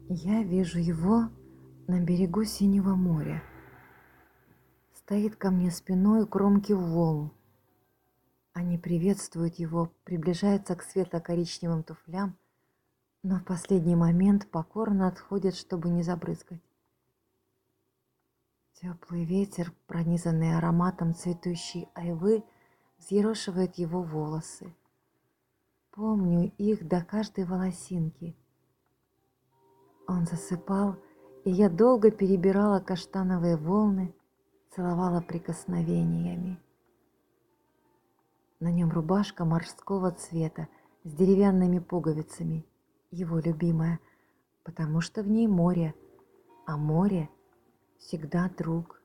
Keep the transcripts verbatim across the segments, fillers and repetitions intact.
Я вижу его на берегу синего моря. Стоит ко мне спиной у кромки волн. Они приветствуют его, приближаются к светло-коричневым туфлям, но в последний момент покорно отходят, чтобы не забрызгать. Теплый ветер, пронизанный ароматом цветущей айвы, взъерошивает его волосы. Помню их до каждой волосинки. Он засыпал, и я долго перебирала каштановые волны, целовала прикосновениями. На нем рубашка морского цвета с деревянными пуговицами, его любимая, потому что в ней море, а море всегда друг.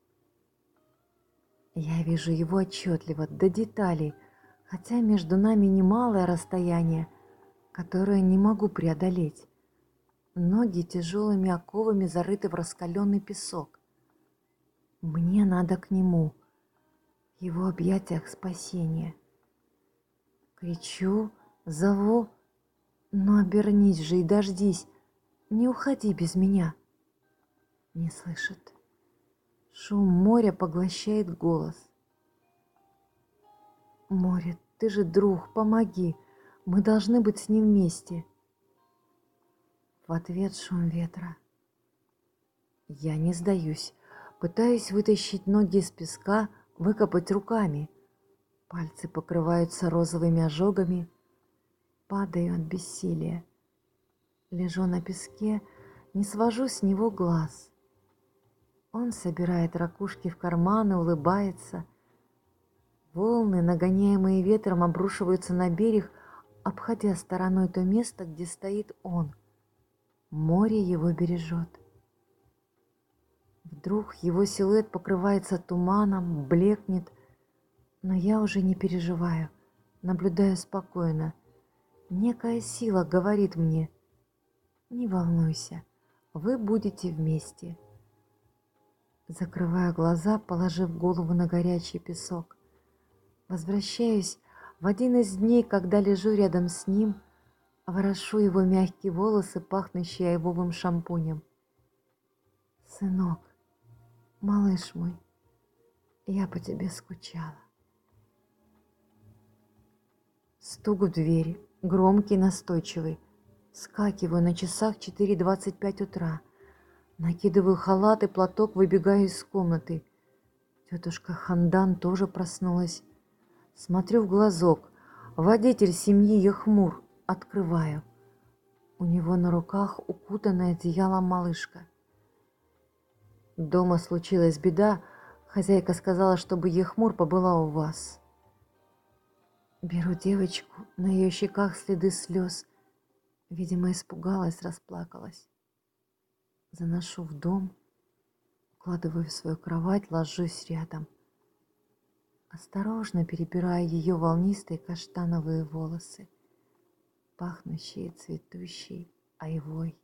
Я вижу его отчетливо, до деталей, хотя между нами немалое расстояние, которое не могу преодолеть. Ноги тяжелыми оковами зарыты в раскаленный песок. Мне надо к нему, в его объятиях спасения. Кричу, зову, но обернись же и дождись, не уходи без меня. Не слышит. Шум моря поглощает голос. Море, ты же друг, помоги, мы должны быть с ним вместе. В ответ шум ветра. Я не сдаюсь, пытаюсь вытащить ноги из песка, выкопать руками. Пальцы покрываются розовыми ожогами, падаю от бессилия. Лежу на песке, не свожу с него глаз. Он собирает ракушки в карманы, улыбается. Волны, нагоняемые ветром, обрушиваются на берег, обходя стороной то место, где стоит он. Море его бережет. Вдруг его силуэт покрывается туманом, блекнет, но я уже не переживаю, наблюдаю спокойно. Некая сила говорит мне: не волнуйся, вы будете вместе. Закрываю глаза, положив голову на горячий песок. Возвращаюсь в один из дней, когда лежу рядом с ним, ворошу его мягкие волосы, пахнущие айвовым шампунем. Сынок, малыш мой, я по тебе скучала. Стук в дверь, громкий, настойчивый. Вскакиваю, на часах четыре двадцать пять утра. Накидываю халат и платок, выбегаю из комнаты. Тетушка Хандан тоже проснулась. Смотрю в глазок. Водитель семьи Яхмур. Открываю. У него на руках укутанная одеялом малышка. Дома случилась беда. Хозяйка сказала, чтобы Яхмур побыла у вас. Беру девочку, на ее щеках следы слез. Видимо, испугалась, расплакалась. Заношу в дом, укладываю в свою кровать, ложусь рядом. Осторожно перебираю ее волнистые каштановые волосы, пахнущие цветущей айвой.